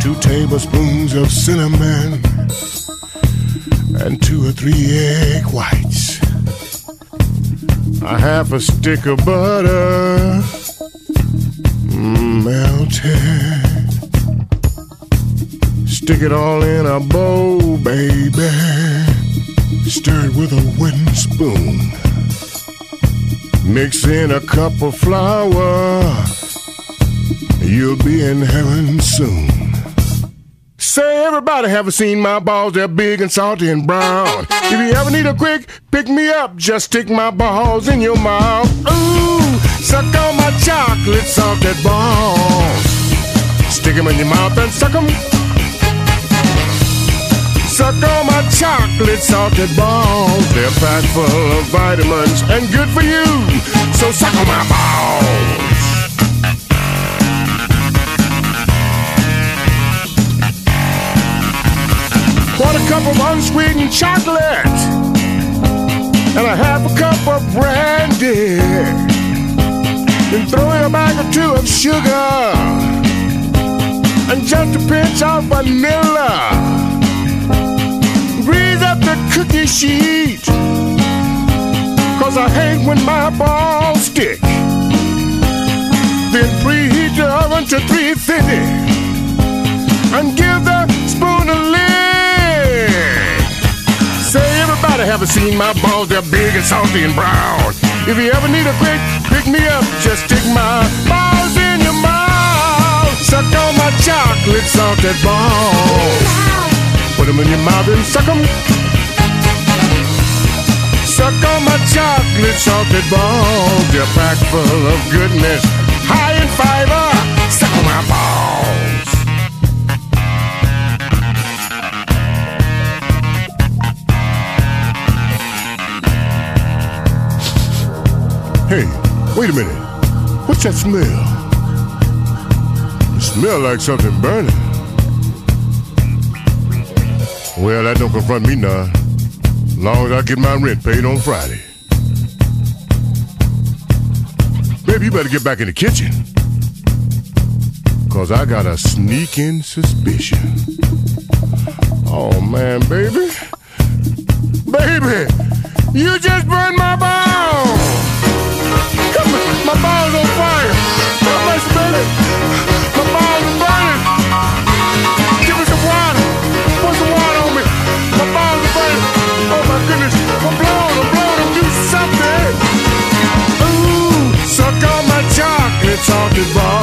2 tablespoons of cinnamon, and 2 or 3 egg whites, a half a stick of butter, melted. Stick it all in a bowl, baby. Stir it with a wooden spoon. Mix in a cup of flour. You'll be in heaven soon. Say, everybody haven't seen my balls. They're big and salty and brown. If you ever need a quick pick-me-up, just stick my balls in your mouth. Ooh, suck on my chocolate salted balls. Stick them in your mouth and suck them. Suck on my chocolate salted balls. They're packed full of vitamins and good for you. So suck on my balls. Quarter cup of unsweetened chocolate and a half a cup of brandy. Then throw in a bag or 2 of sugar and just a pinch of vanilla. Grease up the cookie sheet, 'cause I hate when my balls stick. Then preheat your oven to 350 and give the spoon a lick. Say, everybody haven't seen my balls. They're big and salty and brown. If you ever need a quick pick-me-up, just stick my balls in your mouth. Suck on my chocolate salted balls. Put them in your mouth and suck them. Suck on my chocolate salted balls. They're packed full of goodness, high in fiber. Suck on my balls. Hey, wait a minute. What's that smell? It smells like something burning. Well, that don't confront me none. As long as I get my rent paid on Friday. Baby, you better get back in the kitchen, 'cause I got a sneaking suspicion. Oh, man, baby. Baby, you just burned my balls. Come on, my balls on fire. How much, baby? My balls are burning. Give me some water. Put some water on me. My balls are burning. Oh my goodness. I'm blown. Do something. Ooh, suck on my chocolate salted balls.